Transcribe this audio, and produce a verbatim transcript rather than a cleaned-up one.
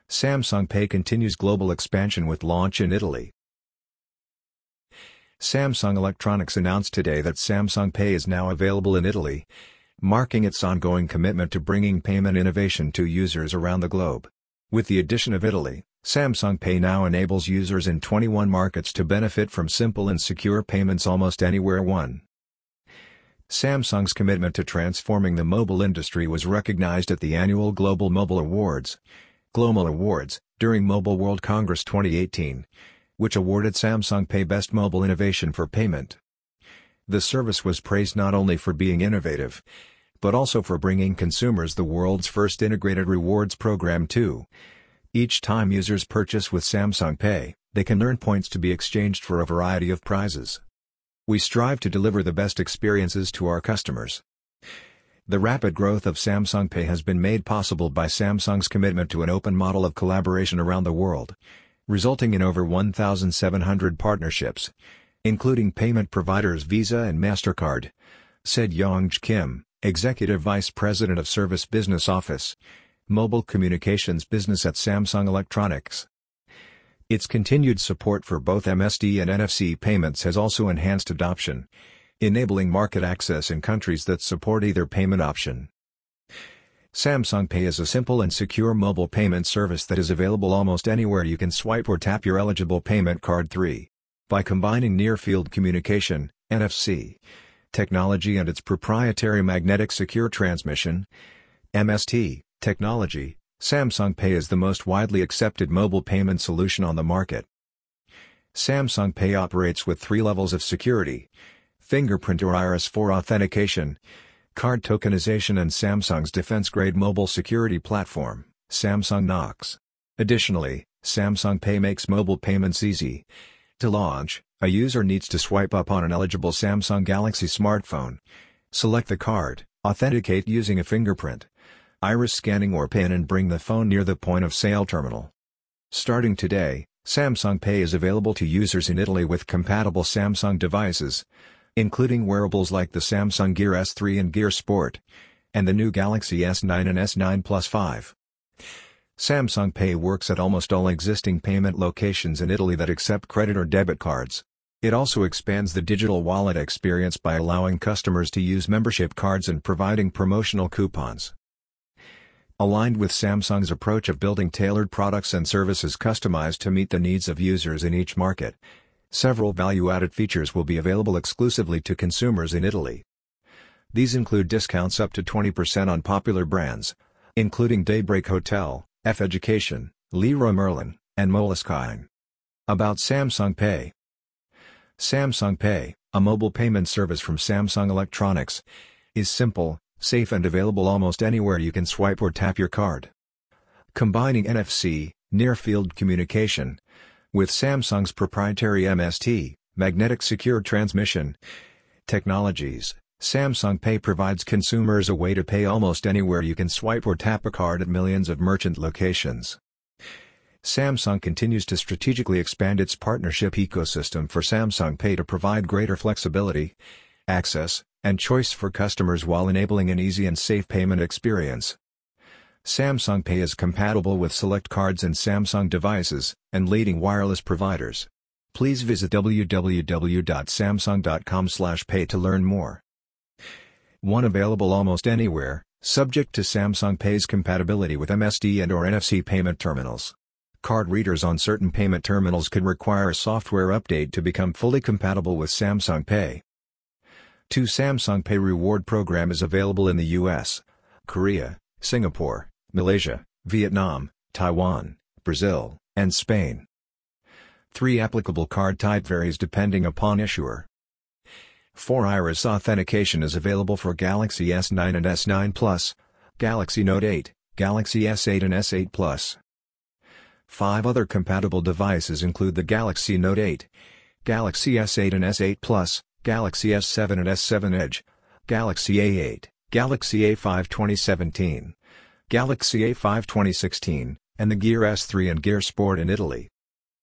Samsung Pay continues global expansion with launch in Italy. Samsung Electronics announced today that Samsung Pay is now available in Italy, marking its ongoing commitment to bringing payment innovation to users around the globe. With the addition of Italy, Samsung Pay now enables users in twenty-one markets to benefit from simple and secure payments almost anywhere. One. Samsung's commitment to transforming the mobile industry was recognized at the annual Global Mobile Awards, GLOMAL Awards, during Mobile World Congress twenty eighteen, which awarded Samsung Pay Best Mobile Innovation for Payment. The service was praised not only for being innovative, but also for bringing consumers the world's first integrated rewards program too. Each time users purchase with Samsung Pay, they can earn points to be exchanged for a variety of prizes. We strive to deliver the best experiences to our customers. The rapid growth of Samsung Pay has been made possible by Samsung's commitment to an open model of collaboration around the world, resulting in over one thousand seven hundred partnerships, including payment providers Visa and MasterCard, said Yongj Kim, Executive Vice President of Service Business Office, Mobile Communications Business at Samsung Electronics. Its continued support for both M S D and N F C payments has also enhanced adoption, enabling market access in countries that support either payment option. Samsung Pay is a simple and secure mobile payment service that is available almost anywhere you can swipe or tap your eligible payment card. Three. By combining near-field communication, N F C, technology and its proprietary magnetic secure transmission, M S T, technology, Samsung Pay is the most widely accepted mobile payment solution on the market. Samsung Pay operates with three levels of security: fingerprint or iris for authentication, card tokenization and Samsung's defense-grade mobile security platform, Samsung Knox. Additionally, Samsung Pay makes mobile payments easy. To launch, a user needs to swipe up on an eligible Samsung Galaxy smartphone, select the card, authenticate using a fingerprint, iris scanning or PIN and bring the phone near the point-of-sale terminal. Starting today, Samsung Pay is available to users in Italy with compatible Samsung devices, including wearables like the Samsung Gear S three and Gear Sport, and the new Galaxy S nine and S nine Plus five. Samsung Pay works at almost all existing payment locations in Italy that accept credit or debit cards. It also expands the digital wallet experience by allowing customers to use membership cards and providing promotional coupons. Aligned with Samsung's approach of building tailored products and services customized to meet the needs of users in each market, several value-added features will be available exclusively to consumers in Italy. These include discounts up to twenty percent on popular brands, including Daybreak Hotel, F Education, Leroy Merlin, and Moleskine. About Samsung Pay. Samsung Pay, a mobile payment service from Samsung Electronics, is simple, safe and available almost anywhere you can swipe or tap your card. Combining N F C, near-field communication, with Samsung's proprietary M S T, magnetic secure transmission technologies, Samsung Pay provides consumers a way to pay almost anywhere you can swipe or tap a card at millions of merchant locations. Samsung continues to strategically expand its partnership ecosystem for Samsung Pay to provide greater flexibility, access, and choice for customers while enabling an easy and safe payment experience. Samsung Pay is compatible with select cards and Samsung devices, and leading wireless providers. Please visit w w w dot samsung dot com slash pay to learn more. One available almost anywhere, subject to Samsung Pay's compatibility with M S D and or N F C payment terminals. Card readers on certain payment terminals could require a software update to become fully compatible with Samsung Pay. two Samsung Pay reward program is available in the U S, Korea, Singapore, Malaysia, Vietnam, Taiwan, Brazil, and Spain. three Applicable card type varies depending upon issuer. four Iris authentication is available for Galaxy S nine and S nine Plus, Galaxy Note eight, Galaxy S eight and S eight Plus. five Other compatible devices include the Galaxy Note eight, Galaxy S eight and S eight Plus, Galaxy S seven and S seven Edge, Galaxy A eight, Galaxy A five twenty seventeen, Galaxy A five twenty sixteen, and the Gear S three and Gear Sport in Italy.